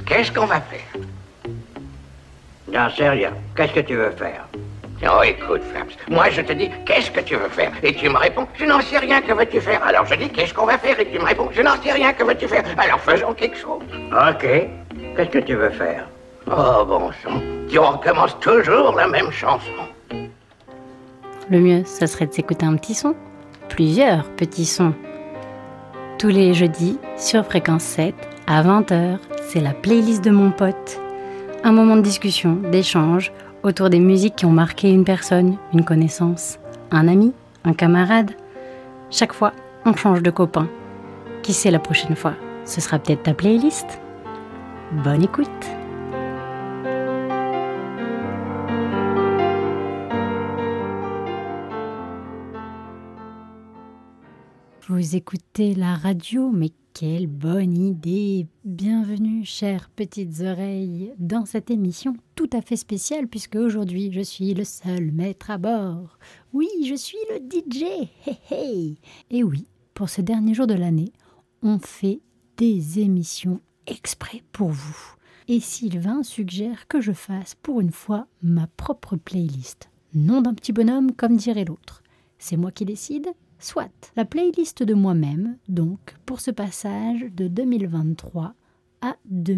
Qu'est-ce qu'on va faire? J'en sais rien. Qu'est-ce que tu veux faire? Oh, écoute, Flaps, moi je te dis, qu'est-ce que tu veux faire? Et tu me réponds, je n'en sais rien, que veux-tu faire? Alors je dis, qu'est-ce qu'on va faire? Et tu me réponds, je n'en sais rien, que veux-tu faire? Alors faisons quelque chose. Ok. Qu'est-ce que tu veux faire? Oh, bon sang, tu recommences toujours la même chanson. Le mieux, ça serait de s'écouter un petit son. Plusieurs petits sons. Tous les jeudis, sur Fréquence 7, à 20h, c'est la playlist de mon pote. Un moment de discussion, d'échange, autour des musiques qui ont marqué une personne, une connaissance, un ami, un camarade. Chaque fois, on change de copain. Qui sait la prochaine fois? Ce sera peut-être ta playlist. Bonne écoute! Vous écoutez la radio, mais quelle bonne idée! Bienvenue, chères petites oreilles, dans cette émission tout à fait spéciale, puisque aujourd'hui, je suis le seul maître à bord. Oui, je suis le DJ! Hey, hey. Et oui, pour ce dernier jour de l'année, on fait des émissions exprès pour vous. Et Sylvain suggère que je fasse pour une fois ma propre playlist. Nom d'un petit bonhomme, comme dirait l'autre. C'est moi qui décide? Soit, la playlist de moi-même, donc, pour ce passage de 2023 à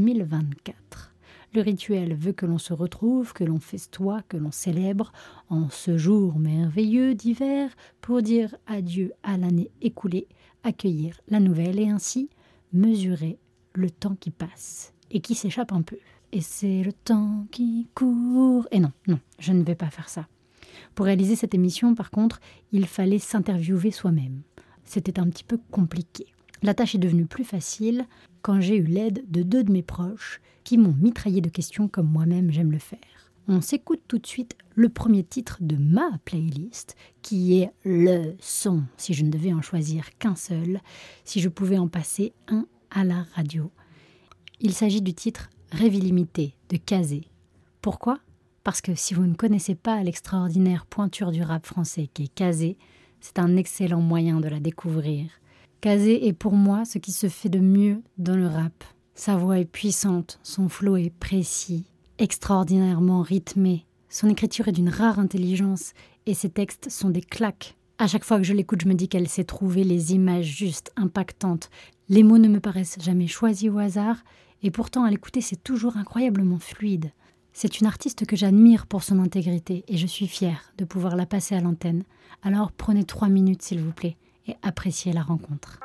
2024. Le rituel veut que l'on se retrouve, que l'on festoie, que l'on célèbre en ce jour merveilleux d'hiver pour dire adieu à l'année écoulée, accueillir la nouvelle et ainsi mesurer le temps qui passe et qui s'échappe un peu. Et c'est le temps qui court... Et non, je ne vais pas faire ça. Pour réaliser cette émission, par contre, il fallait s'interviewer soi-même. C'était un petit peu compliqué. La tâche est devenue plus facile quand j'ai eu l'aide de 2 de mes proches qui m'ont mitraillé de questions comme moi-même j'aime le faire. On s'écoute tout de suite le premier titre de ma playlist, qui est le son, si je ne devais en choisir qu'un seul, si je pouvais en passer un à la radio. Il s'agit du titre « Rêve illimité » de Kazé. Pourquoi ? Parce que si vous ne connaissez pas l'extraordinaire pointure du rap français qui est Kazé, c'est un excellent moyen de la découvrir. Kazé est pour moi ce qui se fait de mieux dans le rap. Sa voix est puissante, son flow est précis, extraordinairement rythmé. Son écriture est d'une rare intelligence et ses textes sont des claques. À chaque fois que je l'écoute, je me dis qu'elle sait trouver les images justes, impactantes. Les mots ne me paraissent jamais choisis au hasard et pourtant à l'écouter c'est toujours incroyablement fluide. C'est une artiste que j'admire pour son intégrité et je suis fière de pouvoir la passer à l'antenne. Alors prenez 3 minutes s'il vous plaît et appréciez la rencontre.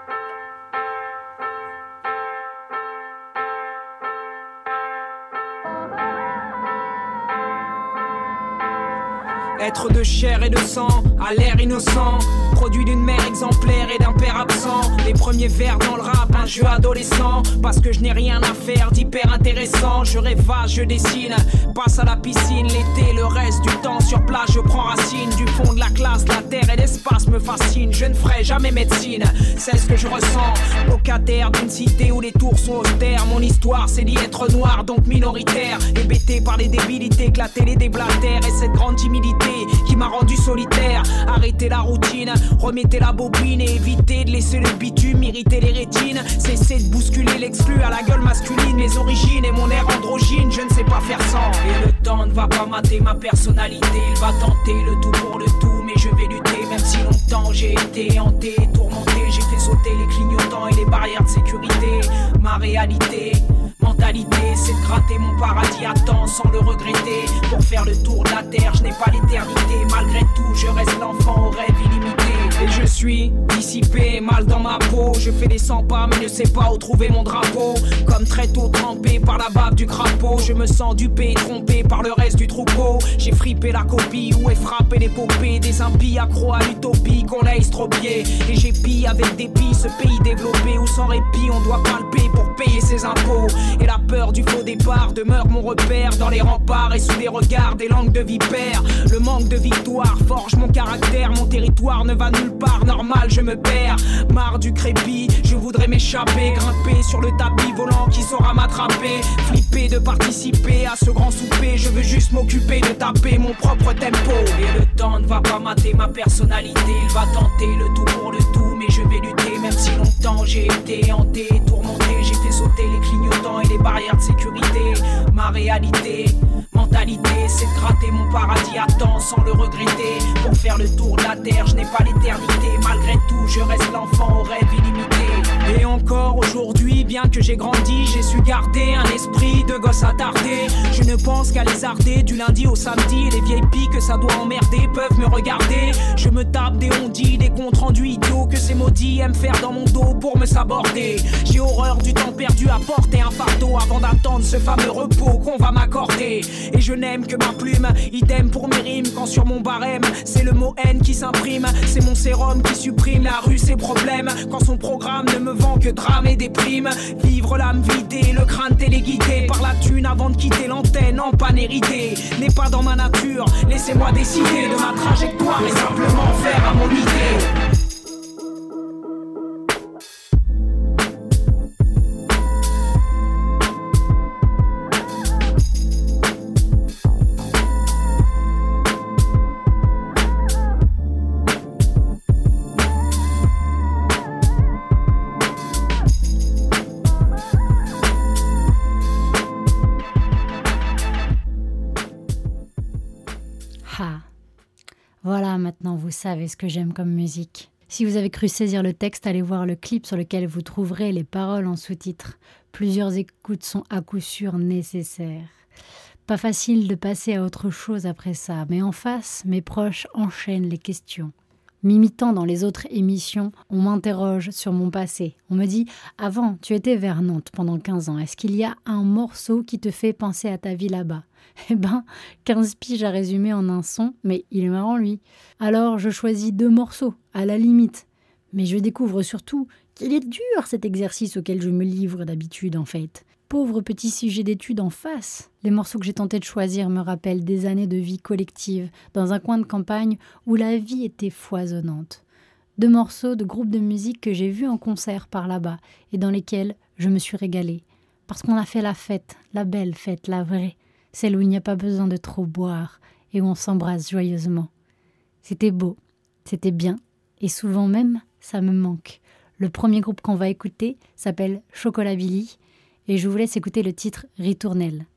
Être de chair et de sang, à l'air innocent, produit d'une mère exemplaire et d'un père absent. Les premiers vers dans le rap, un jeu adolescent, parce que je n'ai rien à faire d'hyper intéressant. Je rêvasse, je dessine, passe à la piscine l'été, le reste du temps sur place je prends racine. Du fond de la classe, la terre et l'espace me fascinent. Je ne ferai jamais médecine, c'est ce que je ressens. Locataire d'une cité où les tours sont austères. Mon histoire c'est d'y être noir, donc minoritaire. Hébété par les débilités que la télé déblatère. Et cette grande timidité qui m'a rendu solitaire. Arrêtez la routine, remettez la bobine et évitez de laisser le bitume irriter les rétines. Cessez de bousculer l'exclu à la gueule masculine. Mes origines et mon air androgyne, je ne sais pas faire sans. Et le temps ne va pas mater ma personnalité. Il va tenter le tout pour le tout, mais je vais lutter. Même si longtemps j'ai été hanté, tourmenté, j'ai fait sauter les clignotants et les barrières de sécurité. Ma réalité, mentalité, c'est de gratter mon paradis à temps sans le regretter. Pour faire le tour de la terre, je n'ai pas l'éternité. Malgré tout, je reste l'enfant au rêve illimité. Et je suis dissipé, mal dans ma peau. Je fais des 100 pas mais ne sais pas où trouver mon drapeau. Comme très tôt trempé par la bave du crapaud. Je me sens dupé, trompé par le reste du troupeau. J'ai frippé la copie, où est frappé l'épopée des impies accros à l'utopie qu'on a estropié. Et j'épie avec dépit ce pays développé où sans répit on doit palper pour payer ses impôts. Et la peur du faux départ demeure mon repère dans les remparts et sous les regards des langues de vipères. Le manque de victoire forge mon caractère. Mon territoire ne va nulle part, normal je me perds. Marre du crépi, je voudrais m'échapper. Grimper sur le tapis volant qui saura m'attraper. Flipper de participer à ce grand souper. Je veux juste m'occuper de taper mon propre tempo. Et le temps ne va pas mater ma personnalité. Il va tenter le tout pour le tout, mais je vais lutter. Même si longtemps j'ai été hanté, tourmenté. J'ai fait sauter les clignotants et les barrières de sécurité. Ma réalité, mentalité, c'est de gratter mon paradis à temps sans le regretter. Pour faire le tour de la terre, je n'ai pas l'éternité. Malgré tout, je reste l'enfant au rêve illimité. Et encore aujourd'hui, bien que j'ai grandi, j'ai su garder un esprit de gosse attardé. Je ne pense qu'à lézarder du lundi au samedi. Et les vieilles piques que ça doit emmerder peuvent me regarder. Je me tape des ondits, des comptes rendus idiots que ces maudits aiment faire dans mon dos pour me saborder. J'ai horreur du temps perdu à porter un fardeau avant d'attendre ce fameux repos qu'on va m'accorder. Et je n'aime que ma plume, idem pour mes rimes. Quand sur mon barème, c'est le mot haine qui s'imprime. C'est mon sérum qui supprime la rue, ses problèmes. Quand son programme ne me vend que drame et déprime. Vivre l'âme vidée, le crâne téléguidé par la thune avant de quitter l'antenne en panérité. N'est pas dans ma nature, laissez-moi décider de ma trajectoire et simplement faire à mon idée. Voilà, maintenant vous savez ce que j'aime comme musique. Si vous avez cru saisir le texte, allez voir le clip sur lequel vous trouverez les paroles en sous-titres. Plusieurs écoutes sont à coup sûr nécessaires. Pas facile de passer à autre chose après ça, mais en face, mes proches enchaînent les questions. M'imitant dans les autres émissions, on m'interroge sur mon passé. On me dit « Avant, tu étais vers Nantes pendant 15 ans. Est-ce qu'il y a un morceau qui te fait penser à ta vie là-bas ?» Eh ben, 15 piges à résumer en un son, mais il est marrant lui. Alors je choisis 2 morceaux, à la limite. Mais je découvre surtout qu'il est dur cet exercice auquel je me livre d'habitude en fait. Pauvre petit sujet d'étude en face. Les morceaux que j'ai tenté de choisir me rappellent des années de vie collective, dans un coin de campagne où la vie était foisonnante. 2 morceaux de groupes de musique que j'ai vus en concert par là-bas et dans lesquels je me suis régalée. Parce qu'on a fait la fête, la belle fête, la vraie. Celle où il n'y a pas besoin de trop boire et où on s'embrasse joyeusement. C'était beau, c'était bien, et souvent même, ça me manque. Le premier groupe qu'on va écouter s'appelle Chocolat Billy, et je vous laisse écouter le titre Ritournelle.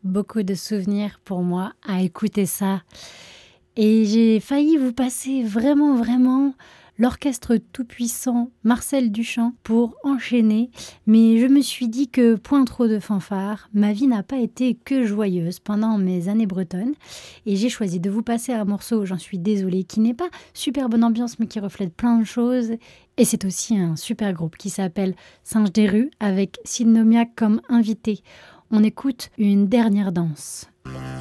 beaucoup de souvenirs pour moi à écouter ça. Et j'ai failli vous passer vraiment l'orchestre tout-puissant Marcel Duchamp pour enchaîner, mais je me suis dit que point trop de fanfare, ma vie n'a pas été que joyeuse pendant mes années bretonnes, et j'ai choisi de vous passer un morceau, j'en suis désolée, qui n'est pas super bonne ambiance, mais qui reflète plein de choses, et c'est aussi un super groupe qui s'appelle Singe des rues, avec Sinomiac comme invité. On écoute Une dernière danse.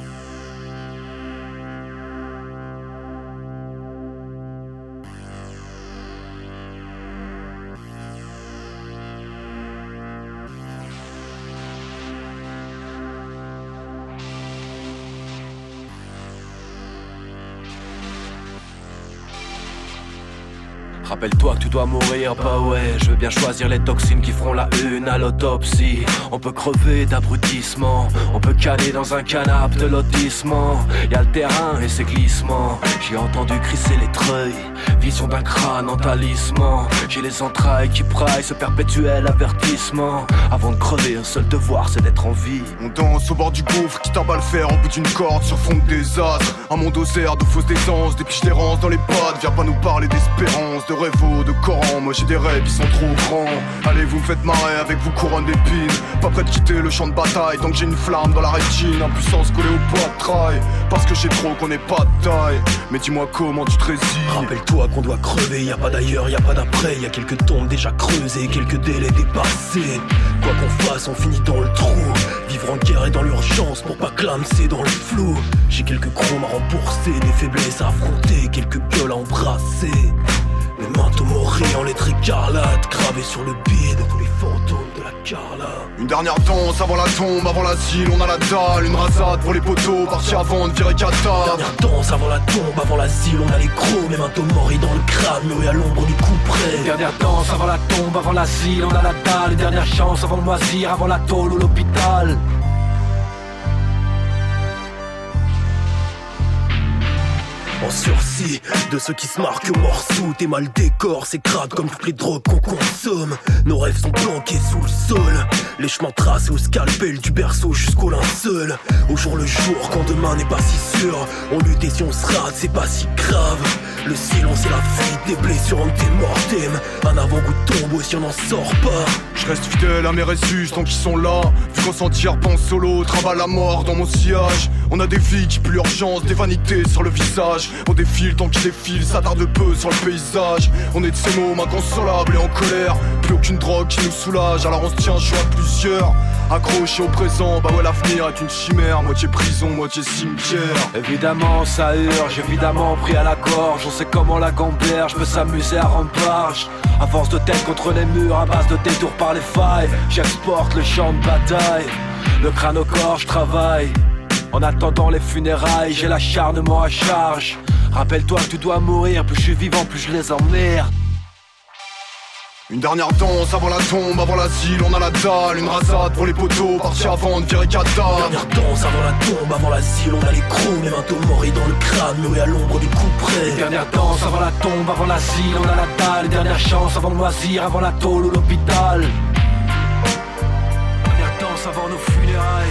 Rappelle-toi que tu dois mourir, bah ouais, je veux bien choisir les toxines qui feront la une à l'autopsie. On peut crever d'abrutissement, on peut caler dans un canapé de lotissement. Y'a le terrain et ses glissements, j'ai entendu crisser les treuils, vision d'un crâne en talisman. J'ai les entrailles qui praillent ce perpétuel avertissement. Avant de crever, un seul devoir c'est d'être en vie. On danse au bord du gouffre, quitte à bas le faire au bout d'une corde sur fond de désastre. Un monde aux airs de fausses décences, des piches d'errance dans les pattes. Viens pas nous parler d'espérance, de rêve, de Coran. Moi j'ai des rêves qui sont trop grands. Allez vous me faites marrer avec vos couronnes d'épines. Pas prêt de quitter le champ de bataille tant que j'ai une flamme dans la rétine. Impuissance collée au poids de trail, parce que j'ai trop qu'on n'est pas de taille. Mais dis-moi comment tu te résignes. Rappelle-toi qu'on doit crever, y a pas d'ailleurs, y a pas d'après. Y a quelques tombes déjà creusées, quelques délais dépassés. Quoi qu'on fasse on finit dans le trou. Vivre en guerre et dans l'urgence pour pas clamser dans le flou. J'ai quelques chromes à rembourser, des faiblesses à affronter, quelques gueules à embrasser. Mes manteaux morés en lettres écarlates, gravés sur le bide, tous les fantômes de la Carla. Une dernière danse avant la tombe, avant l'asile, on a la dalle. Une rasade pour les poteaux, parti avant de virer cata. Dernière danse avant la tombe, avant l'asile, on a les crocs. Mes manteaux morés dans le crâne, murés à l'ombre du couperet. Dernière danse avant la tombe, avant l'asile, on a la dalle. Dernière chance avant le loisir, avant la tôle ou l'hôpital. En sursis, de ceux qui se marquent mort sous tes mal décors, c'est crade comme toutes les drogues qu'on consomme. Nos rêves sont planqués sous le sol, les chemins tracés au scalpel du berceau jusqu'au linceul. Au jour le jour, quand demain n'est pas si sûr, on lutte et si on se rate, c'est pas si grave. Le silence et la fuite, des blessures antémortem. Un avant-goût de tombeau si on n'en sort pas. Je reste fidèle à mes résus tant qu'ils sont là. Vu qu'on s'en tire pas en solo, travaille la mort dans mon sillage. On a des vies qui puent l'urgence, des vanités sur le visage. On défile tant qu'ils défilent, ça tarde peu sur le paysage. On est de ces mômes inconsolables et en colère. Plus aucune drogue qui nous soulage, alors on se tient chaud à plusieurs. Accroché au présent, bah ouais l'avenir est une chimère. Moitié prison, moitié cimetière. Évidemment ça urge, évidemment pris à la gorge. On sait comment la gamberge peut s'amuser à rendre large. À force de tête contre les murs, à base de détours par les failles, j'exporte le champ de bataille. Le crâne au corps, je travaille. En attendant les funérailles, j'ai l'acharnement à charge. Rappelle-toi que tu dois mourir, plus je suis vivant, plus je les emmerde. Une dernière danse avant la tombe, avant l'asile, on a la dalle. Une rasade pour les poteaux, parti avant de virer cata. Dernière danse avant la tombe, avant l'asile, on a les crocs. Mes manteaux morés dans le crâne, murés à l'ombre du couperet. Dernière danse avant la tombe, avant l'asile, on a la dalle. Dernière chance avant le loisir, avant la tôle ou l'hôpital. Dernière danse avant nos funérailles.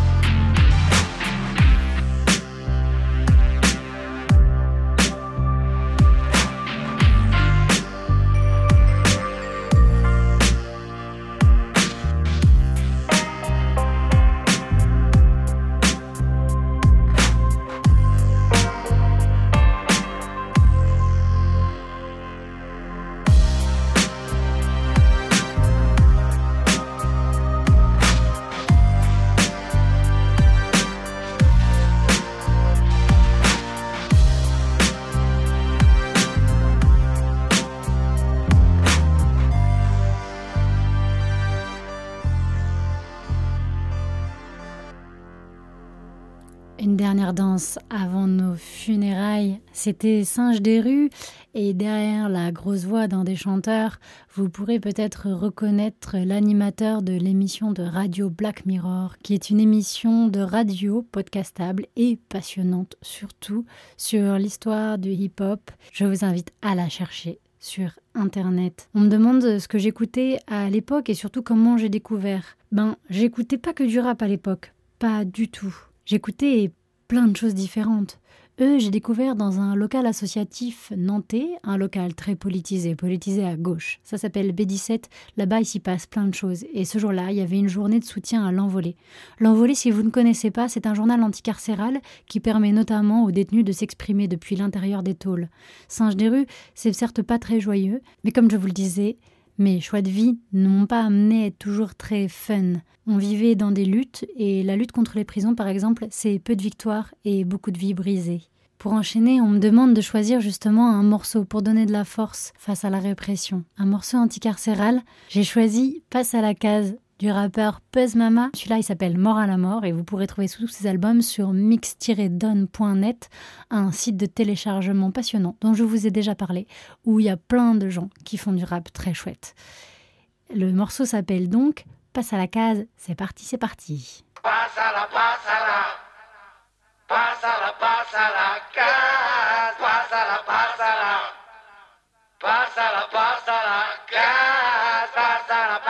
Une dernière danse avant nos funérailles, c'était Singe des rues, et derrière la grosse voix d'un des chanteurs, vous pourrez peut-être reconnaître l'animateur de l'émission de radio Black Mirror, qui est une émission de radio podcastable et passionnante, surtout sur l'histoire du hip-hop. Je vous invite à la chercher sur Internet. On me demande ce que j'écoutais à l'époque et surtout comment j'ai découvert. J'écoutais pas que du rap à l'époque. pas du tout. J'écoutais plein de choses différentes. Eux, j'ai découvert dans un local associatif nantais, un local très politisé à gauche. Ça s'appelle B17. Là-bas, il s'y passe plein de choses. Et ce jour-là, il y avait une journée de soutien à l'Envolée. L'Envolée, si vous ne connaissez pas, c'est un journal anticarcéral qui permet notamment aux détenus de s'exprimer depuis l'intérieur des tôles. Singe-des-Rues, c'est certes pas très joyeux, mais comme je vous le disais, mes choix de vie ne m'ont pas amené à être toujours très fun. On vivait dans des luttes, et la lutte contre les prisons, par exemple, c'est peu de victoires et beaucoup de vies brisées. Pour enchaîner, on me demande de choisir justement un morceau pour donner de la force face à la répression. Un morceau anticarcéral, j'ai choisi « Passe à la case » du rappeur Puzz Mama. Celui-là, il s'appelle Mort à la mort et vous pourrez trouver tous ses albums sur mix-don.net, un site de téléchargement passionnant dont je vous ai déjà parlé, où il y a plein de gens qui font du rap très chouette. Le morceau s'appelle donc « Passe à la case », c'est parti, c'est parti. Passe à la case, passe à la case, passe à la case, passe à la case, passe à la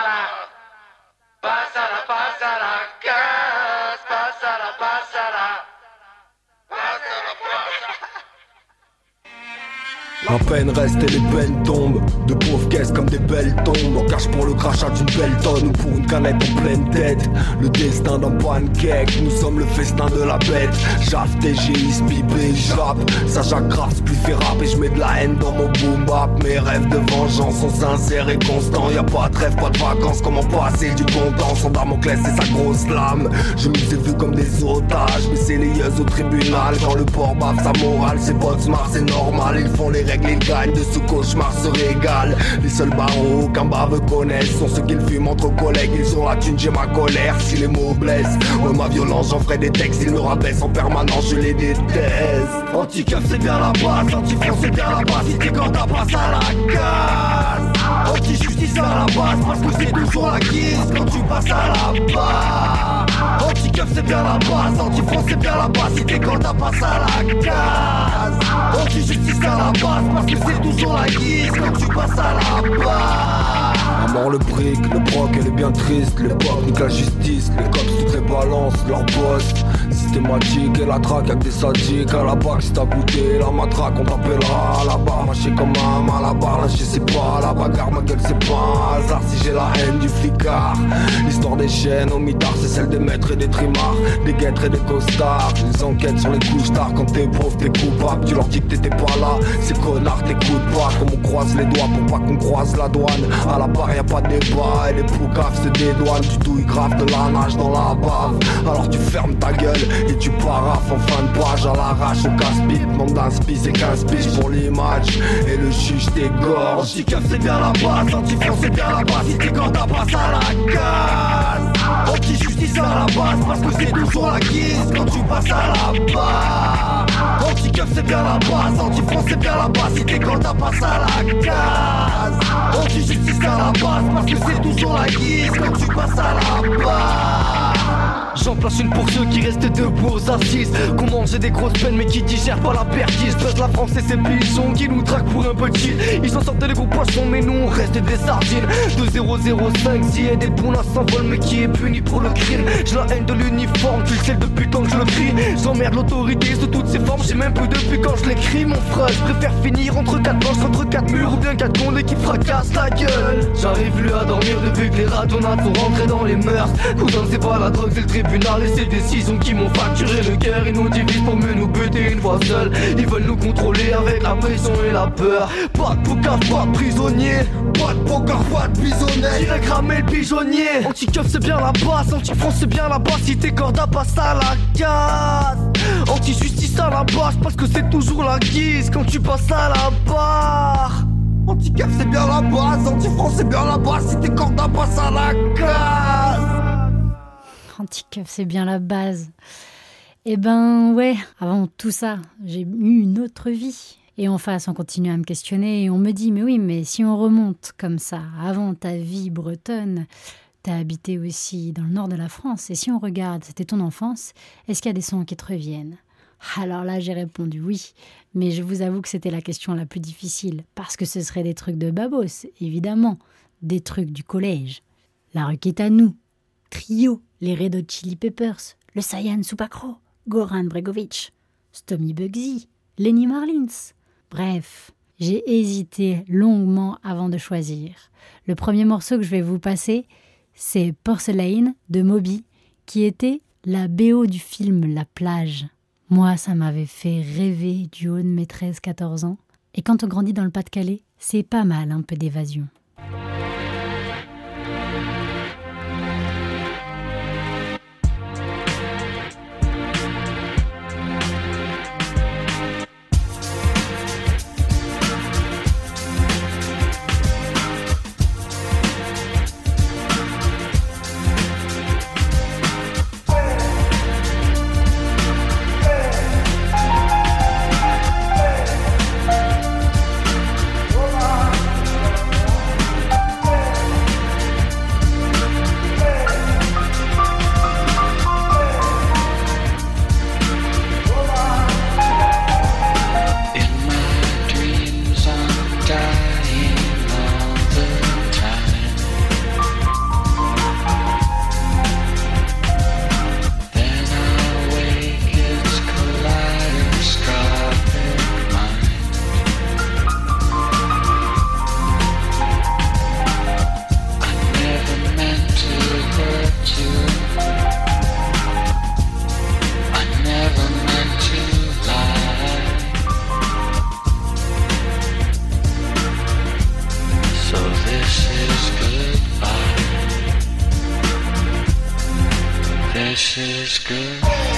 La peine reste et les peines tombent. De pauvres caisses comme des belles tombes. On cache pour le crachat d'une belle tonne ou pour une canette en pleine tête. Le destin d'un pancake, nous sommes le festin de la bête. J'affre, TGI, pipé, jappe. Ça j'aggrave, plus fait rap et je mets de la haine dans mon boom bap. Mes rêves de vengeance sont sincères et constants. Y'a pas de rêve, pas de vacances, comment passer du bon temps. Son Damoclès et sa grosse lame. Je nous ai vus comme des otages, mais c'est les yeux au tribunal. Quand le port bave sa morale, ses potes marrent, c'est normal. Ils font les règles, ils gagnent, de ce cauchemar se régalent. Les seuls barreaux qu'un bave connaisse sont ceux qu'ils fument entre collègues. Ils ont la thune, j'ai ma colère si les mots blessent. Ouais, ma violence, j'en ferai des textes, ils me rabaissent en permanence, je les déteste. Anti-keuf c'est bien la base, anti-France c'est bien la base. Si t'es quand t'as passe à la case. Anti-justice c'est à la base, parce que c'est toujours la guise quand tu passes à la base. Anti-keuf c'est bien la base, anti-France c'est bien la base. Si t'es quand t'as passe à la case. Anti-justice c'est à la base, parce que c'est toujours la guise quand tu passes à la base. À mort le brick, le proc elle est bien triste. L'époque nique la justice, les cops toutes les balances, leur boss systématique et la traque avec des sadiques. À la bac si t'as goûté la matraque on t'appellera à la barre. Mâché comme un malabar, là je sais pas. La bagarre ma gueule c'est pas un hasard si j'ai la haine du flicard. L'histoire des chaînes au mitard c'est celle des maîtres et des trimards, des guêtres et des costards. Les enquêtes sur les couches tard, quand t'es pauvre t'es coupable. Tu leur dis que t'étais pas là, ces connards t'écoutent pas. Comme on croise les doigts pour pas qu'on croise la douane. À la barre y'a pas de débat et les poucaves se dédouanent. Tu douilles grave de la nage dans la bave. Alors tu fermes ta gueule et tu paraffes en fin de page à l'arrache au casse-pipe. Demande d'un spice et 15 piges pour l'image et le juge t'égorge. Anti-keuf c'est bien la base, anti-France c'est bien la base. Si t'es quand t'as passe à la case. Anti-justice c'est à la base, parce que c'est toujours la guise quand tu passes à la base. Anti-keuf c'est bien la base, anti-France c'est bien la base. Si t'es quand t'as passe à la case. Anti-justice c'est à la base, parce que c'est toujours la guise quand tu passes à la base. J'en place une pour ceux qui restent debout aux assises. Qu'on mange des grosses peines mais qui digèrent pas la perquise. Pèse la France et ses pigeons qui nous traquent pour un petit. Ils s'en sortent des gros poissons mais nous on reste des sardines. 2005 si et des bons s'envolent mais qui est puni pour le crime. J'ai la haine de l'uniforme, tu le sais depuis tant que je le crie. J'emmerde l'autorité sous toutes ses formes, j'ai même plus depuis quand je l'écris. Mon frère, je préfère finir entre 4 planches, entre 4 murs ou bien 4 condés qui fracassent la gueule. J'arrive plus à dormir depuis que les radionades sont rentrés dans les mœurs. Cousin c'est pas la drogue, c'est le tribunal et ses décisions qui m'ont facturé le cœur. Ils nous divisent pour mieux nous buter une fois seul. Ils veulent nous contrôler avec la pression et la peur. Pas de poucave, pas de prisonnier. Pas de poker, pas de bisonnet. J'irai cramer le pigeonnier. Anti-keuf c'est bien la base, anti-France c'est bien la base. Si t'es corda passe à la case. Anti-justice à la base, parce que c'est toujours la guise quand tu passes à la barre. Anti-keuf c'est bien la base, anti-France c'est bien la base. Si t'es corda passe à la case. Anti-keuf, c'est bien la base. Eh ben ouais, avant tout ça, j'ai eu une autre vie. Et en face, on continue à me questionner et on me dit, mais oui, mais si on remonte comme ça, avant ta vie bretonne, t'as habité aussi dans le nord de la France. Et si on regarde, c'était ton enfance, est-ce qu'il y a des sons qui te reviennent ? Alors là, j'ai répondu oui. Mais je vous avoue que c'était la question la plus difficile. Parce que ce serait des trucs de babos, évidemment. Des trucs du collège. La rue qui est à nous. trio, les Red Hot Chili Peppers, le Saiyan Supakro, Goran Bregovic, Stomy Bugsy, Lenny Marlins. Bref, j'ai hésité longuement avant de choisir. Le premier morceau que je vais vous passer, c'est Porcelain de Moby, qui était la BO du film La Plage. Moi, ça m'avait fait rêver du haut de mes 13-14 ans. Et quand on grandit dans le Pas-de-Calais, c'est pas mal un peu d'évasion. This is good.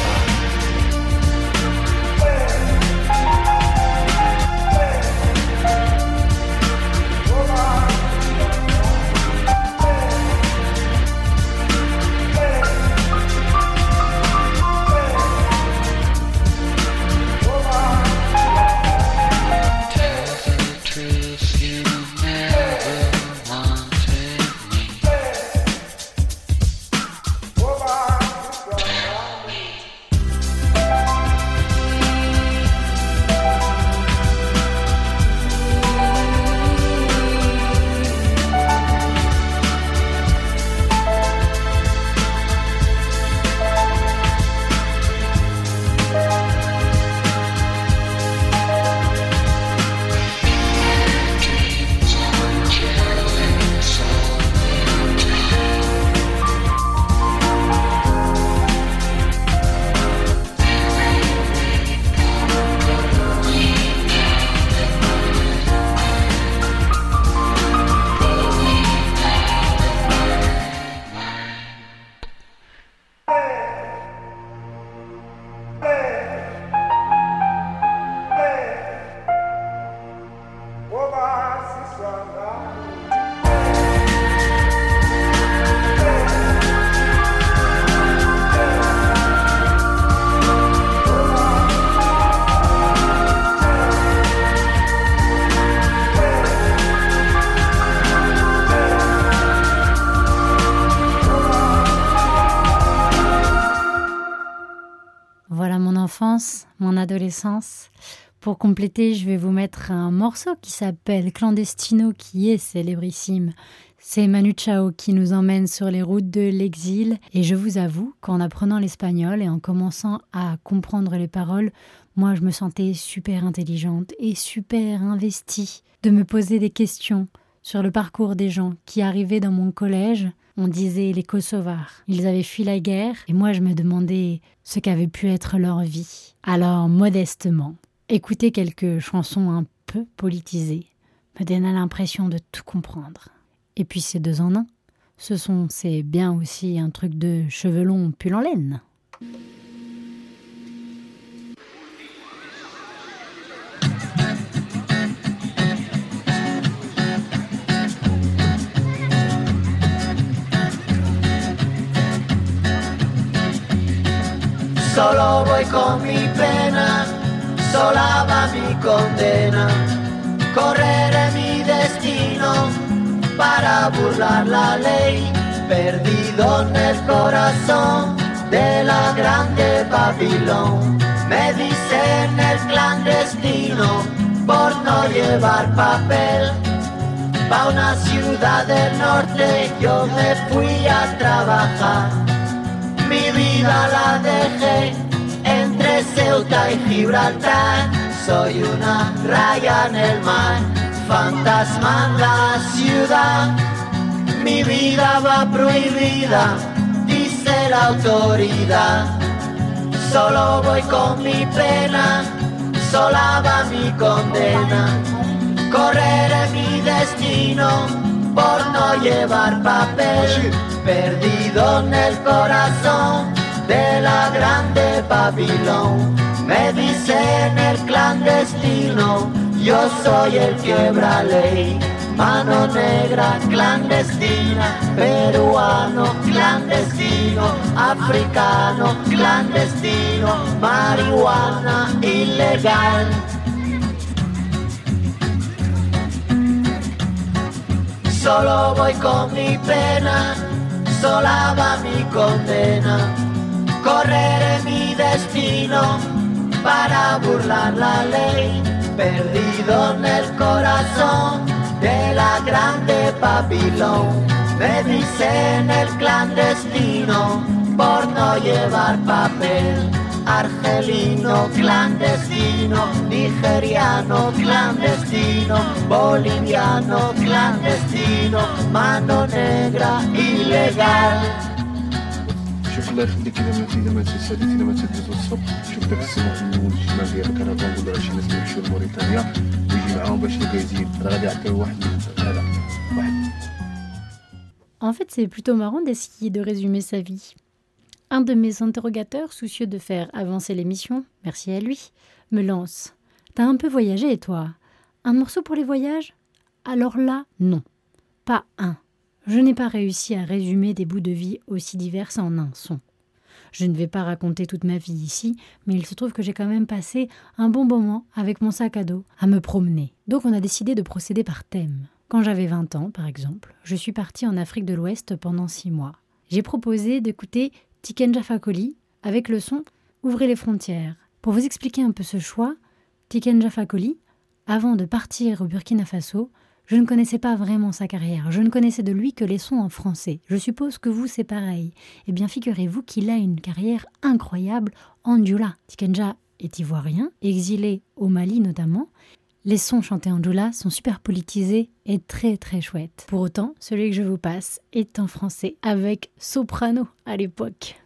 Mon adolescence. Pour compléter, je vais vous mettre un morceau qui s'appelle Clandestino, qui est célébrissime. C'est Manu Chao qui nous emmène sur les routes de l'exil. Et je vous avoue qu'en apprenant l'espagnol et en commençant à comprendre les paroles, moi je me sentais super intelligente et super investie de me poser des questions sur le parcours des gens qui arrivaient dans mon collège. On disait les Kosovars. Ils avaient fui la guerre et moi je me demandais ce qu'avait pu être leur vie. Alors modestement, écouter quelques chansons un peu politisées me donna l'impression de tout comprendre. Et puis c'est 2 en 1. C'est bien aussi un truc de cheveux longs pull en laine. Solo voy con mi pena, sola va mi condena. Correré mi destino para burlar la ley, perdido en el corazón de la grande Babilón. Me dicen el clandestino por no llevar papel, pa' una ciudad del norte yo me fui a trabajar. Mi vida la dejé entre Ceuta y Gibraltar. Soy una raya en el mar, fantasma en la ciudad. Mi vida va prohibida, dice la autoridad. Solo voy con mi pena, sola va mi condena. Correré mi destino por no llevar papel. Perdido en el corazón de la grande Babilón. Me dicen el clandestino, yo soy el quiebra ley. Mano negra clandestina, peruano clandestino, africano clandestino, marihuana ilegal. Solo voy con mi pena, sola va mi condena. Correré mi destino para burlar la ley. Perdido en el corazón de la grande Babilón. Me dicen el clandestino por no llevar papel. Argelino clandestino, nigeriano clandestino, boliviano clandestino, mano negra ilegal. شوف الله يخليك الا ما تساليتي الا ما تدوز الصبح شوف داك السماح الاول الاجتماع ديال الكرفان ولا شي ناس يمشيو لموريتانيا ويجي معاهم باش الكايزين راه غادي يعطيو واحد. En fait, c'est plutôt marrant d'essayer de résumer sa vie. Un de mes interrogateurs, soucieux de faire avancer l'émission, merci à lui, me lance. T'as un peu voyagé, toi? Un morceau pour les voyages? Alors là, non. Pas un. Je n'ai pas réussi à résumer des bouts de vie aussi divers en un son. Je ne vais pas raconter toute ma vie ici, mais il se trouve que j'ai quand même passé un bon moment avec mon sac à dos à me promener. Donc on a décidé de procéder par thème. Quand j'avais 20 ans, par exemple, je suis partie en Afrique de l'Ouest pendant 6 mois. J'ai proposé d'écouter Tiken Jah Fakoly avec le son « Ouvrez les frontières ». Pour vous expliquer un peu ce choix, Tiken Jah Fakoly, avant de partir au Burkina Faso, je ne connaissais pas vraiment sa carrière. Je ne connaissais de lui que les sons en français. Je suppose que vous, c'est pareil. Eh bien, figurez-vous qu'il a une carrière incroyable en djoula. Tiken Jah est ivoirien, exilé au Mali notamment. Les sons chantés en djoula sont super politisés et très très chouettes. Pour autant, celui que je vous passe est en français avec soprano à l'époque.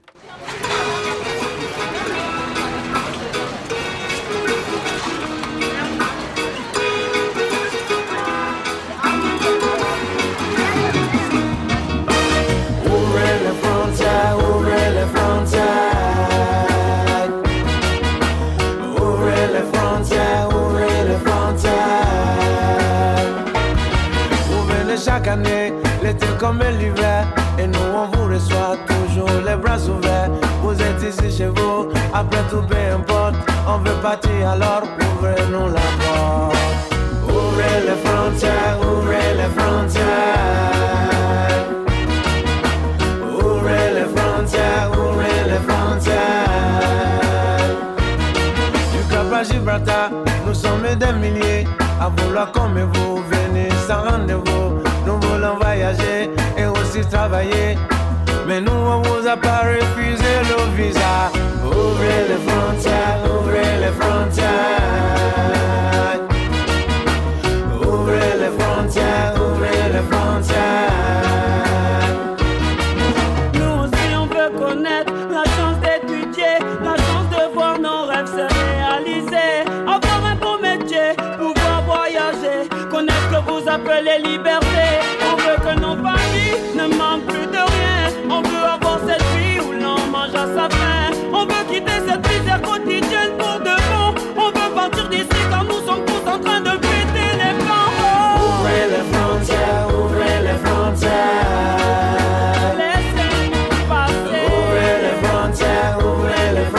Chaque année, l'été comme l'hiver, et nous on vous reçoit toujours les bras ouverts. Vous êtes ici chez vous, après tout peu importe, on veut partir alors ouvrez-nous la porte. Ouvrez les frontières, ouvrez les frontières. Ouvrez les frontières, ouvrez les frontières. Du Cap à Gibraltar, nous sommes des milliers à vouloir comme vous, venez sans rendez-vous. Nous voulons voyager et aussi travailler, mais nous on vous a pas refusé le visa. Ouvrez les frontières, ouvrez les frontières. Ouvrez les frontières, ouvrez les frontières. Nous aussi on veut connaître la chance d'étudier, la chance de voir nos rêves se réaliser, avoir un beau métier, pouvoir voyager, connaître ce que vous appelez liberté. On veut que nos familles ne manquent plus de rien. On veut avoir cette vie où l'on mange à sa faim. On veut quitter cette misère quotidienne pour de bon. On veut partir d'ici car nous sommes tous en train de péter les plans. Ouvrez les frontières, ouvrez les frontières. Laissez-nous passer. Ouvrez les frontières, ouvrez les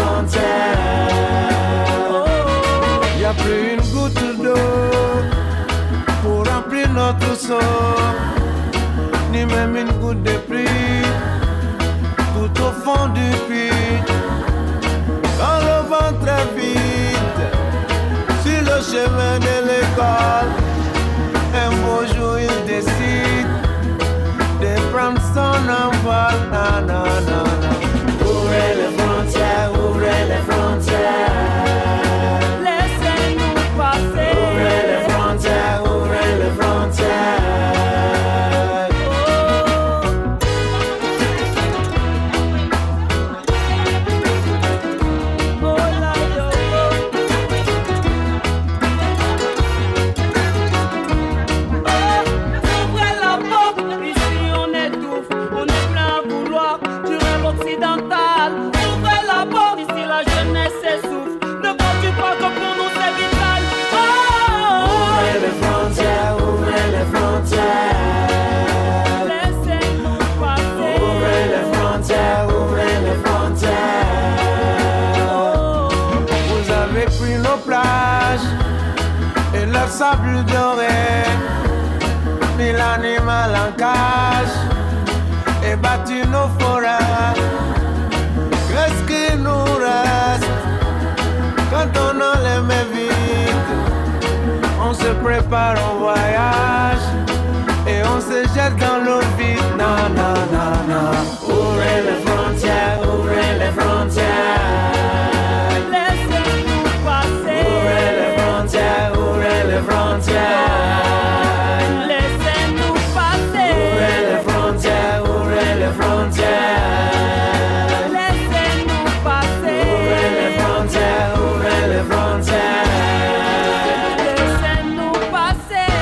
frontières. Y'a plus une goutte d'eau pour remplir notre seau, ni même une goutte de pluie tout au fond du puits. Quand le vent très vite sur le chemin de l'école, un beau jour il sable doré, mille animaux en cage et battu nos forêts. Qu'est-ce qui nous reste quand on a les mains vides? On se prépare au voyage et on se jette dans l'eau vide. Na na na na. Ouvrez les frontières, ouvrez les frontières. Laissez-nous passer. Ouvrez les frontières, ouvrez les frontières. Laissez-nous passer. Ouvrez les frontières, ouvrez les frontières. Laissez-nous passer. Ouvrez les frontières, ouvrez les frontières. Laissez-nous passer.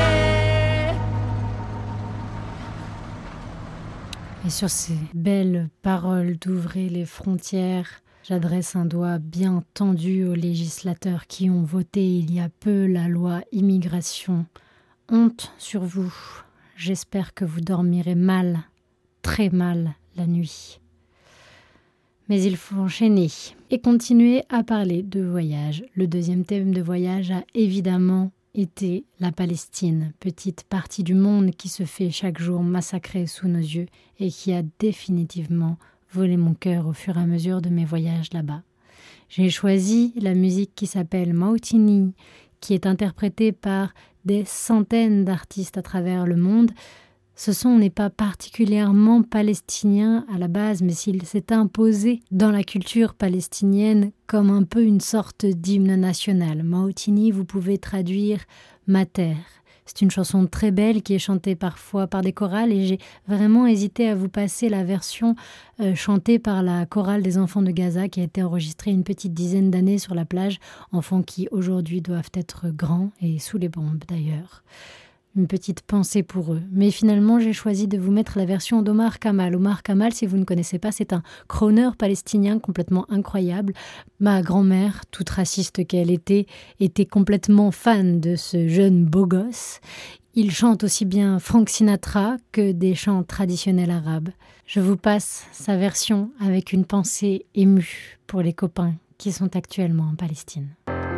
Et sur ces belles paroles d'ouvrir les frontières, j'adresse un doigt bien tendu aux législateurs qui ont voté il y a peu la loi immigration. Honte sur vous. J'espère que vous dormirez mal, très mal la nuit. Mais il faut enchaîner et continuer à parler de voyage. Le deuxième thème de voyage a évidemment été la Palestine, petite partie du monde qui se fait chaque jour massacrer sous nos yeux et qui a définitivement volé mon cœur au fur et à mesure de mes voyages là-bas. J'ai choisi la musique qui s'appelle Mautini, qui est interprétée par des centaines d'artistes à travers le monde. Ce son n'est pas particulièrement palestinien à la base, mais s'il s'est imposé dans la culture palestinienne comme un peu une sorte d'hymne national. Mautini, vous pouvez traduire ma terre. C'est une chanson très belle qui est chantée parfois par des chorales et j'ai vraiment hésité à vous passer la version chantée par la chorale des enfants de Gaza qui a été enregistrée une petite dizaine d'années sur la plage, enfants qui aujourd'hui doivent être grands et sous les bombes d'ailleurs. Une petite pensée pour eux. Mais finalement, j'ai choisi de vous mettre la version d'Omar Kamal. Omar Kamal, si vous ne connaissez pas, c'est un crooner palestinien complètement incroyable. Ma grand-mère, toute raciste qu'elle était complètement fan de ce jeune beau gosse. Il chante aussi bien Frank Sinatra que des chants traditionnels arabes. Je vous passe sa version avec une pensée émue pour les copains qui sont actuellement en Palestine.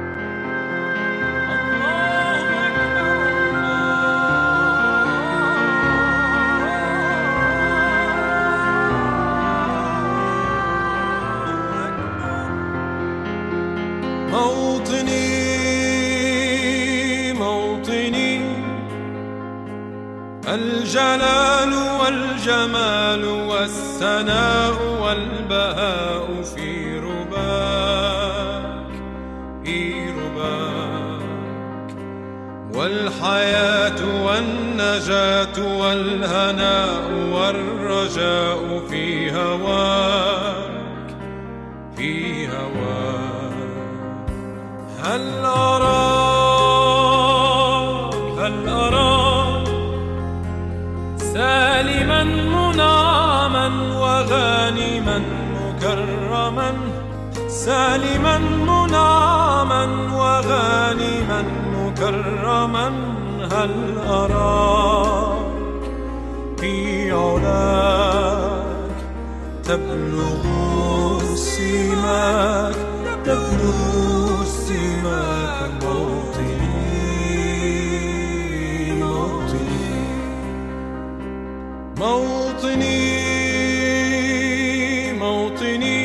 الجلال والجمال والثناء والبهاء في رباك والحياة والنجاة والهناء والرجاء في هواك هل أراك سالما منعما وغانما مكرما سالما منعما وغانما مكرما هل أراك في علاك تبلغ سماك موطني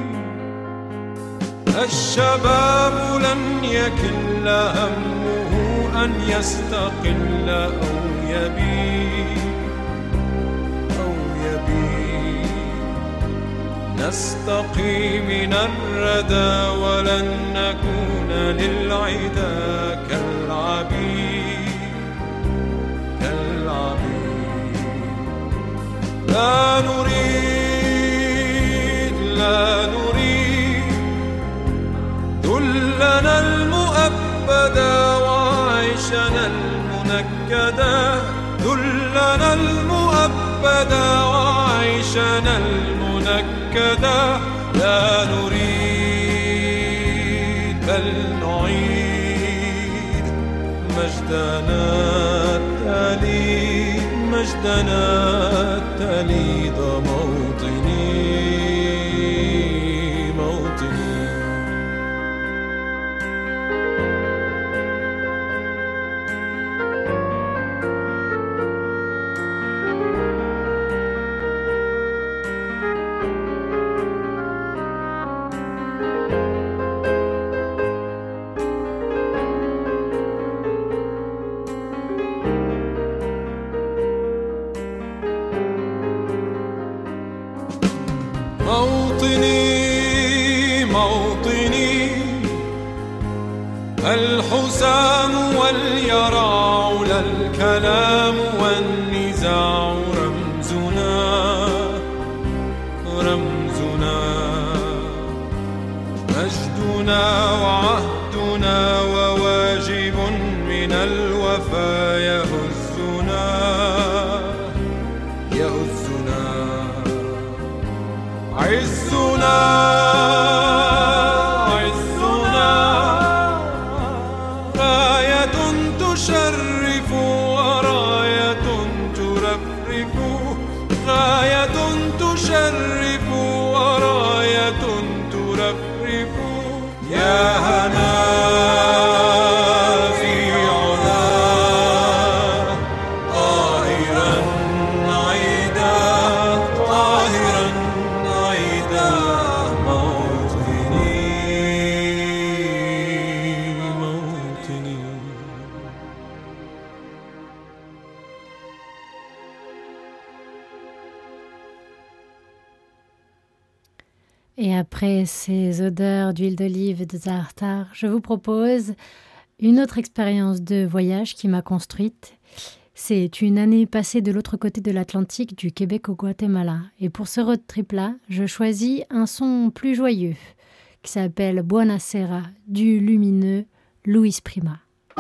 الشباب لن يكل همه أن يستقل أو يبيد نستقي من الردى ولن نكون للعدا كالعبيد لا نريد ذلنا المؤبدا وعيشنا المنكدا ذلنا المؤبدا وعيشنا المنكدا لا نريد بل نعيد مجدنا التليد موطني الأقسام واليراع لا الكلام والنزاع رمزنا مجدنا وعهدنا وواجب من الوفا يهزنا عزنا راية تشرف وراية ترفرف غاية تشرف وراية ترفرف يا هنا في علا طاهرا عيدا طاهرا عيدا موطني Et après ces odeurs d'huile d'olive et de za'atar, je vous propose une autre expérience de voyage qui m'a construite. C'est une année passée de l'autre côté de l'Atlantique, du Québec au Guatemala. Et pour ce road trip-là, je choisis un son plus joyeux qui s'appelle Buonasera du lumineux Luis Prima.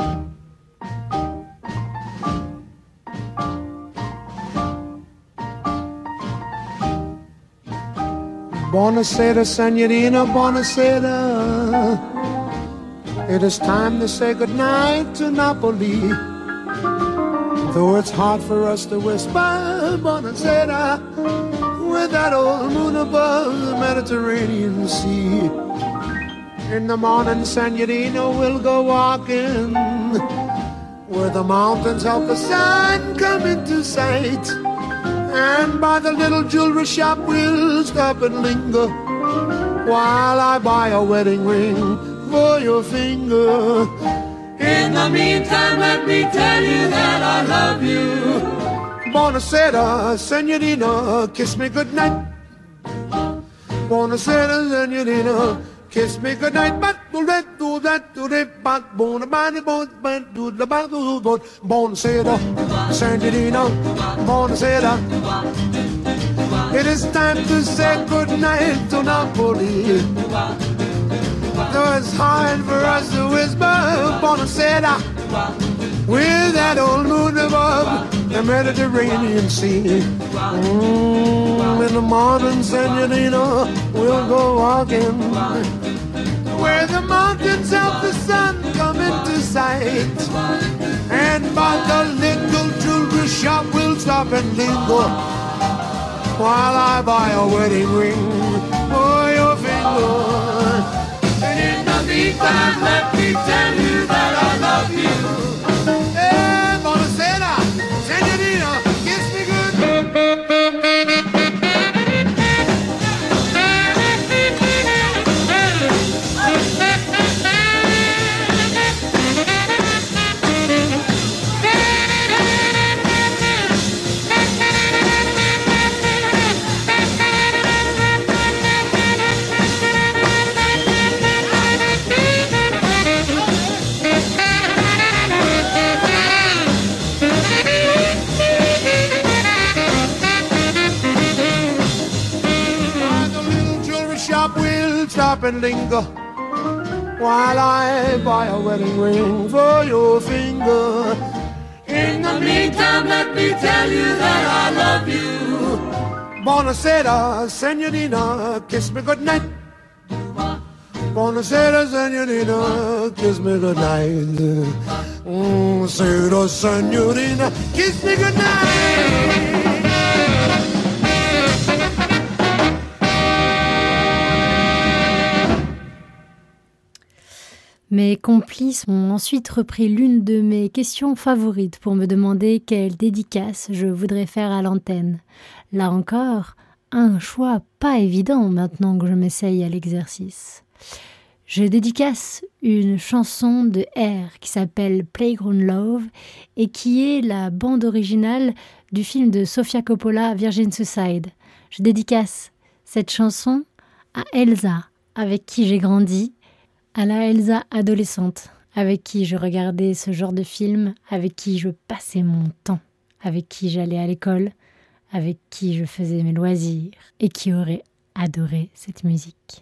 Buonasera, signorina, buonasera. It is time to say goodnight to Napoli. Though it's hard for us to whisper buonasera with that old moon above the Mediterranean Sea. In the morning, signorina, we'll go walking where the mountains help the sun come into sight. And by the little jewelry shop we'll stop and linger while I buy a wedding ring for your finger. In the meantime, let me tell you that I love you. Buonasera, signorina, kiss me goodnight. Buonasera, signorina, kiss me goodnight. But do that, do that, do that, but buonasera, signorina, buonasera. It is time to say goodnight to Napoli. Though it's hard for us to whisper buonasera with that old moon above the Mediterranean Sea. In the morning, signorina, we'll go walking where the mountains of the sun come into sight. And by the little jewelry shop we'll stop and linger while I buy a wedding ring for your finger. And in the meantime, let me tell you that I love you. Hey, buonasera, signorina, kiss me good. Stop and linger while I buy a wedding ring for your finger. In the meantime, let me tell you that I love you. Buonasera, signorina, kiss me goodnight. Buonasera, signorina, kiss me goodnight. Buonasera, signorina, kiss me goodnight. Mes complices ont ensuite repris l'une de mes questions favorites pour me demander quelle dédicace je voudrais faire à l'antenne. Là encore, un choix pas évident maintenant que je m'essaye à l'exercice. Je dédicace une chanson de R qui s'appelle Playground Love et qui est la bande originale du film de Sofia Coppola, Virgin Suicide. Je dédicace cette chanson à Elsa, avec qui j'ai grandi, à la Elsa adolescente, avec qui je regardais ce genre de film, avec qui je passais mon temps, avec qui j'allais à l'école, avec qui je faisais mes loisirs et qui aurait adoré cette musique.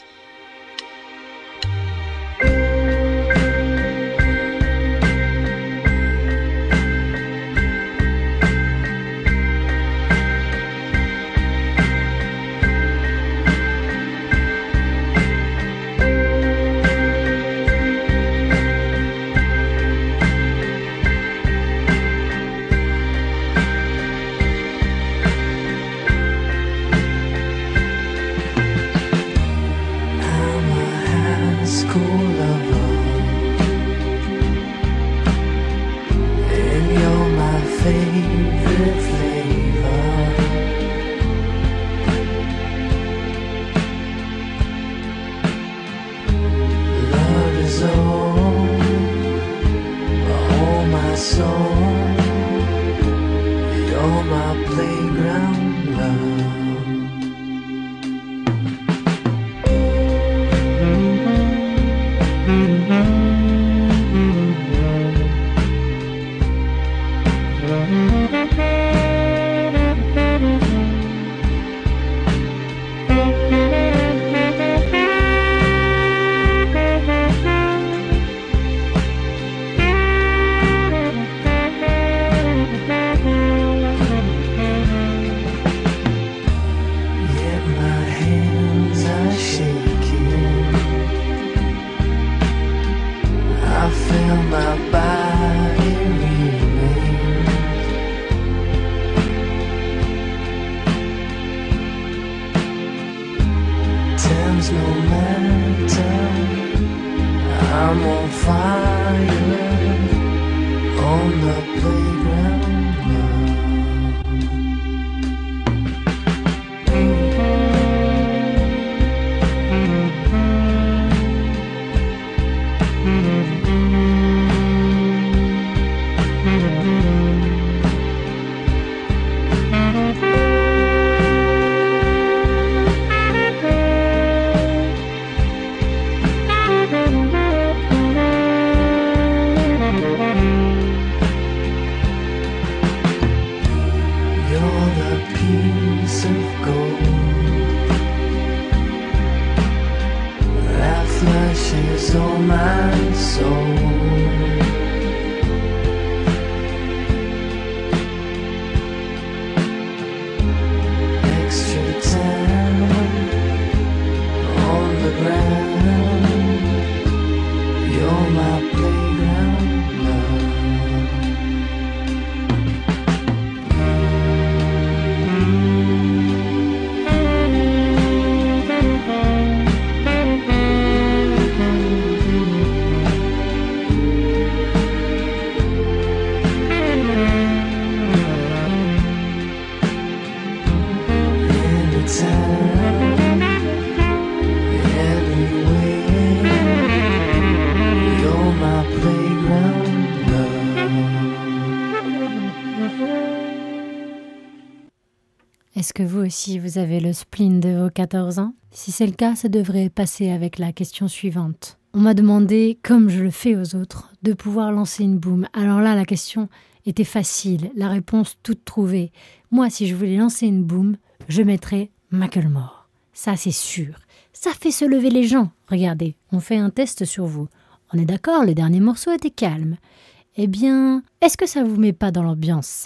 Est-ce que vous aussi, vous avez le spleen de vos 14 ans ? Si c'est le cas, ça devrait passer avec la question suivante. On m'a demandé, comme je le fais aux autres, de pouvoir lancer une boom. Alors là, la question était facile, la réponse toute trouvée. Moi, si je voulais lancer une boom, je mettrais Macklemore. Ça, c'est sûr. Ça fait se lever les gens. Regardez, on fait un test sur vous. On est d'accord, le dernier morceau était calme. Eh bien, est-ce que ça vous met pas dans l'ambiance, ça ?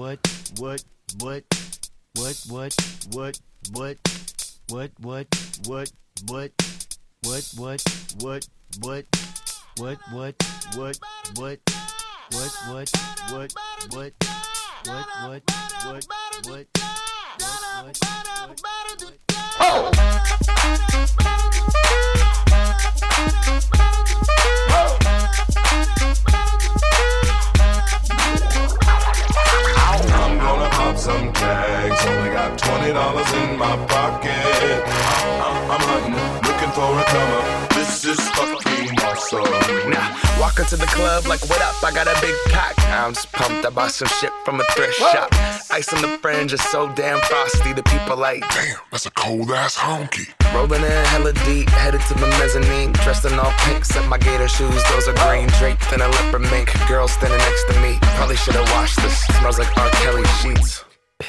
I'm gonna pop some tags. Only got $20 in my pocket. I'm hunting, looking for a come up. This This is fucking awesome. Now, walk into the club like, what up? I got a big pack. I'm just pumped. I bought some shit from a thrift shop. Ice on the fringe is so damn frosty. The people like, damn, that's a cold ass honky. Rolling in hella deep, headed to the mezzanine. Dressed in all pink, except my gator shoes. Those are green, draped in a leopard mink. Girl standing next to me. Probably should've washed this. Smells like R. Kelly sheets.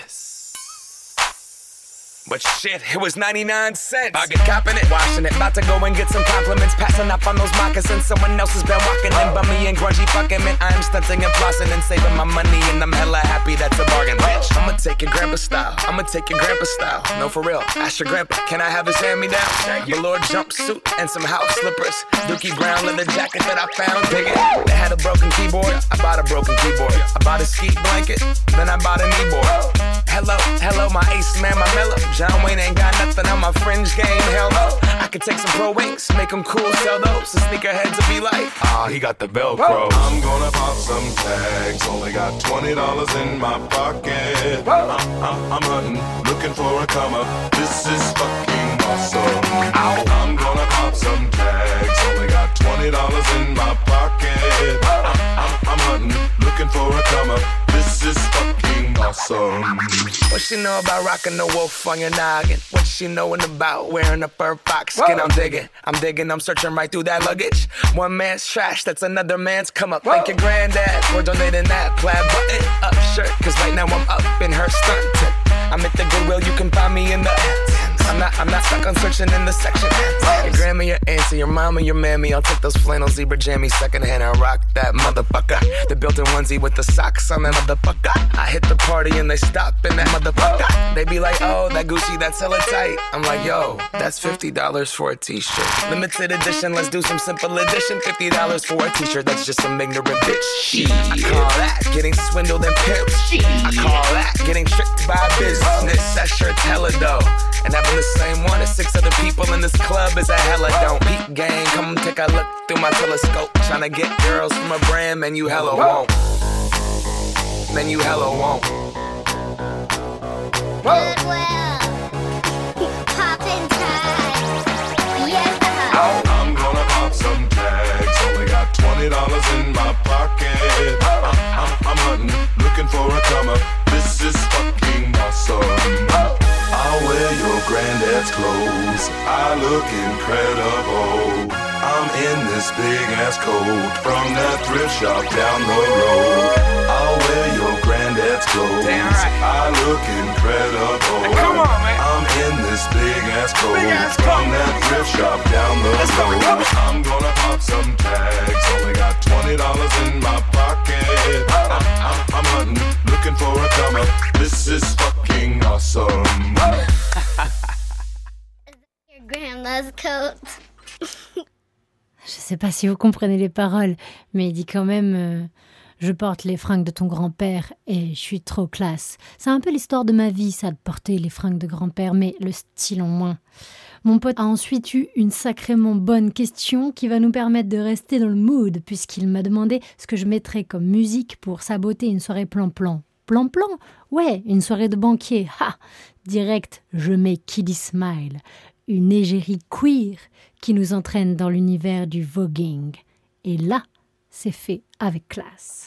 But shit, it was 99 cents. I get copping it, washing it. About to go and get some compliments. Passing up on those moccasins. Someone else has been walking in. Bummy and grungy fucking man. I am stunting and flossing and saving my money. And I'm hella happy that's a bargain, bitch. I'ma take your grandpa style. I'ma take your grandpa style. No, for real. Ask your grandpa, can I have his hand-me-down? Velour jumpsuit and some house slippers. Dookie brown leather jacket that I found. Dig it. They had a broken keyboard. I bought a broken keyboard. I bought a ski blanket. Then I bought a kneeboard. Hello, my ace man, my mellow. John Wayne ain't got nothing on my fringe game, hell no. I could take some pro wings, make them cool, sell those. The sneakerheads will be like, he got the Velcro. I'm gonna pop some tags, only got $20 in my pocket. I'm hunting, looking for a come up. This is fucking awesome. I'm gonna pop some tags, only got $20 in my pocket. I'm hunting, looking for a come up. This is fucking awesome. What she know about rocking the wolf on your noggin? What she knowin' about wearing a fur fox skin? I'm digging, I'm searching right through that luggage. One man's trash, that's another man's come up. Thank your granddad for donating that plaid button up shirt. Cause right now I'm up in her stunt. I'm at the Goodwill, you can find me in the I'm not stuck on searching in the section. Your grandma, your auntie, your mama, your mammy. I'll take those flannel zebra jammies secondhand and rock that motherfucker. The built-in onesie with the socks on that motherfucker. I hit the party and they stop in that motherfucker. They be like, oh, that Gucci, that's hella tight. I'm like, yo, that's $50 for a t-shirt. Limited edition, let's do some simple edition. $50 for a t-shirt, that's just some ignorant bitch shit. I call that getting swindled and pimped. I call that getting tricked by business. That shirt's hella dope. And having the same one as 6 other people in this club is a hella don't. Peep gang, come take a look through my telescope. Tryna get girls from a brand, man, you hella won't. Man, you hella won't. Goodwill, poppin' tags, yeah. I'm gonna pop some tags, only got $20 in my pocket. I'm hunting, looking for a come up. This is fucking awesome. I'll wear your granddad's clothes, I look incredible. I'm in this big ass coat from that thrift shop down the road. I'll wear your granddad's clothes, I look incredible. Come on, man. I'm in this big ass coat from that thrift shop down the road. I'm gonna pop some tags, only got $20 in my pocket. I'm hunting, looking for a come up. This is fucking awesome. Your grandma's coat. Je sais pas si vous comprenez les paroles, mais il dit quand même je porte les fringues de ton grand-père et je suis trop classe. C'est un peu l'histoire de ma vie, ça, de porter les fringues de grand-père, mais le style en moins. Mon pote a ensuite eu une sacrément bonne question qui va nous permettre de rester dans le mood, puisqu'il m'a demandé ce que je mettrais comme musique pour saboter une soirée plan-plan. Plan-plan ? Ouais, une soirée de banquier. Ha ! Direct, je mets Kiddy Smile, une égérie queer qui nous entraîne dans l'univers du voguing. Et là, c'est fait avec classe.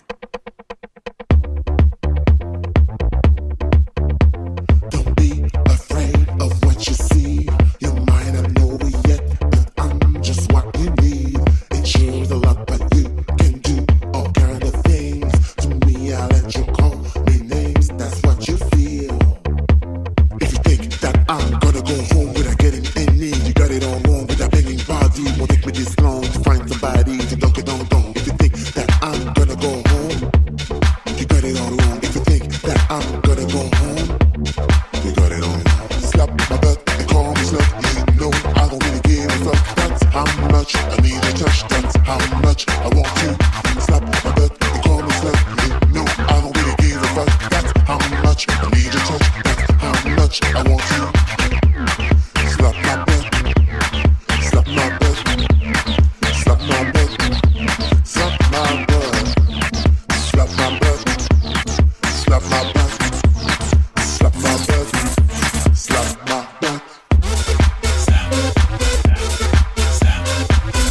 Don't be afraid of what you see. You might not know it yet, but I'm just what you need. It shows a lot, but you can do all kind of things. To me, I'll let you call me names. That's what you feel. If you think that I'm gonna go home without getting any, you got it all wrong with that banging body. Won't take me this long to find somebody to dunk it on. If you think that I'm gonna go home, you got it all wrong. If you think that I'm gonna go home, you got it all wrong. Slap my butt and call me slut. You know I don't really give a fuck. That's how much I need a touch. That's how much I want you. Slap my butt and call me slut. You know I don't really give a fuck. That's how much I need a touch. That's how much I want you. Slap my butt. Slap my butt. Slap my butt. Slap my butt. Slap my butt. Slap my butt. Slap my butt. Slap my butt.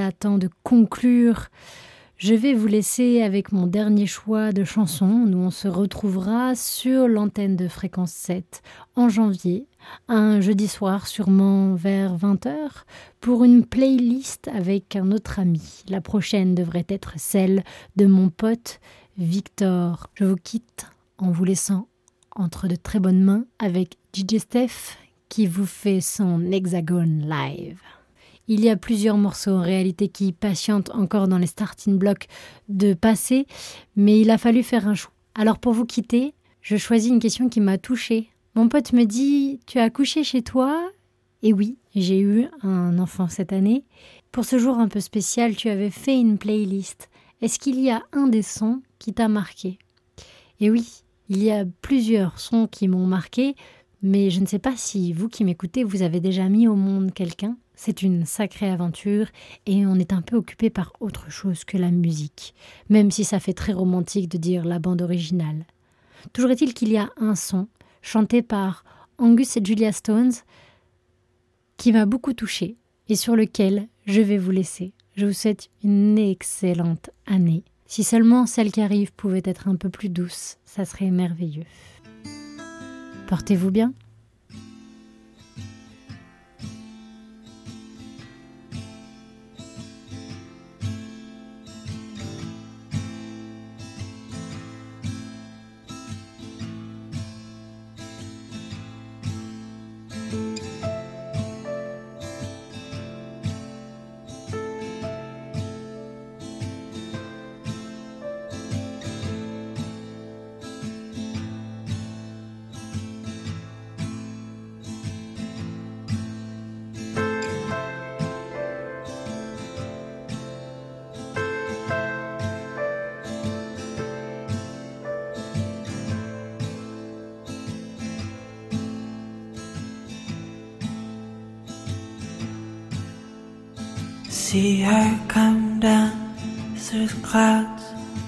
voilà, temps de conclure. Je vais vous laisser avec mon dernier choix de chanson. Nous, on se retrouvera sur l'antenne de Fréquence 7 en janvier, un jeudi soir sûrement vers 20h, pour une playlist avec un autre ami. La prochaine devrait être celle de mon pote Victor. Je vous quitte en vous laissant entre de très bonnes mains avec DJ Steph qui vous fait son Hexagone Live. Il y a plusieurs morceaux en réalité qui patientent encore dans les starting blocks de passer, mais il a fallu faire un choix. Alors pour vous quitter, je choisis une question qui m'a touchée. Mon pote me dit « Tu as accouché chez toi ?» Et oui, j'ai eu un enfant cette année. Pour ce jour un peu spécial, tu avais fait une playlist. Est-ce qu'il y a un des sons qui t'a marqué ? Et oui, il y a plusieurs sons qui m'ont marqué, mais je ne sais pas si vous qui m'écoutez, vous avez déjà mis au monde quelqu'un. C'est une sacrée aventure et on est un peu occupé par autre chose que la musique, même si ça fait très romantique de dire la bande originale. Toujours est-il qu'il y a un son chanté par Angus et Julia Stones qui m'a beaucoup touchée et sur lequel je vais vous laisser. Je vous souhaite une excellente année. Si seulement celle qui arrive pouvait être un peu plus douce, ça serait merveilleux. Portez-vous bien. See her come down through the clouds.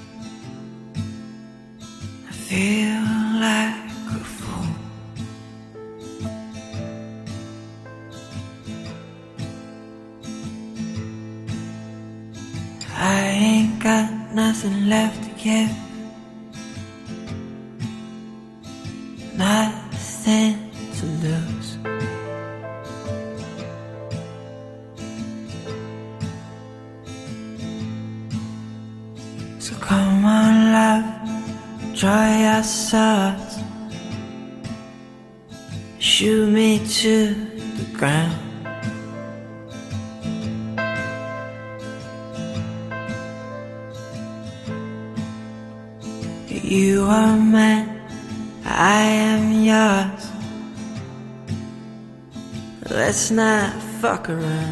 I feel like a fool. I ain't got nothing left to give. Nothing to lose. So come on, love, dry your swords. Shoot me to the ground. You are mine, I am yours. Let's not fuck around.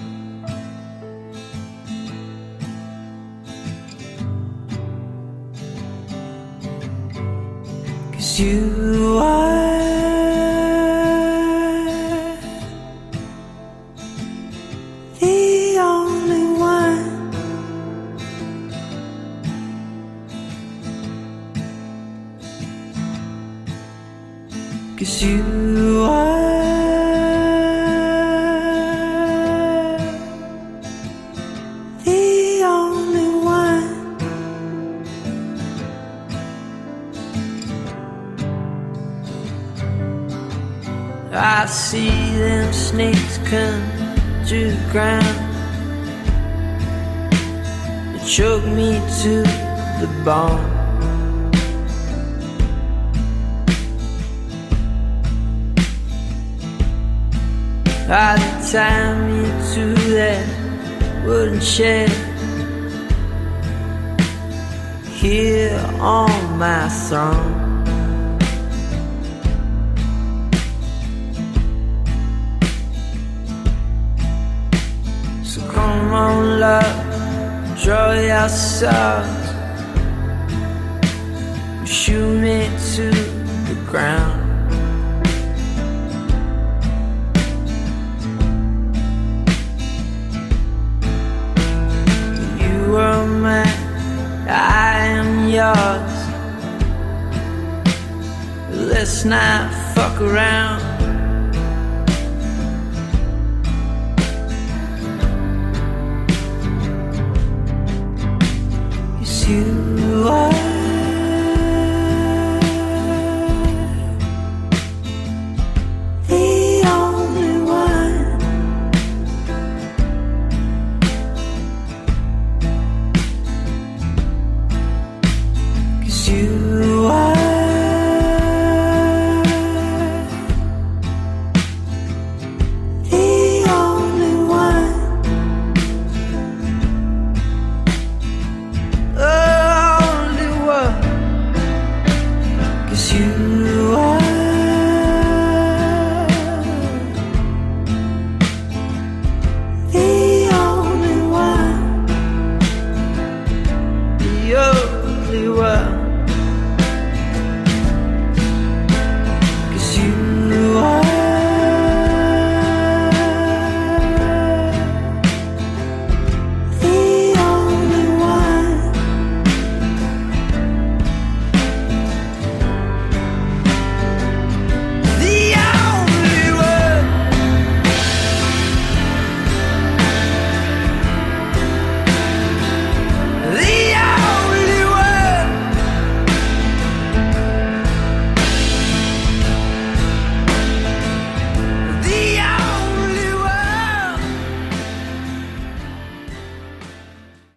You are the only one. Cause you are the only one. I see them snakes come to the ground. They choke me to the bone. I tie me to that wooden chair here on my throne. Come on, love, draw your swords. Shoot me to the ground. You are mine, I am yours. Let's not fuck around. you.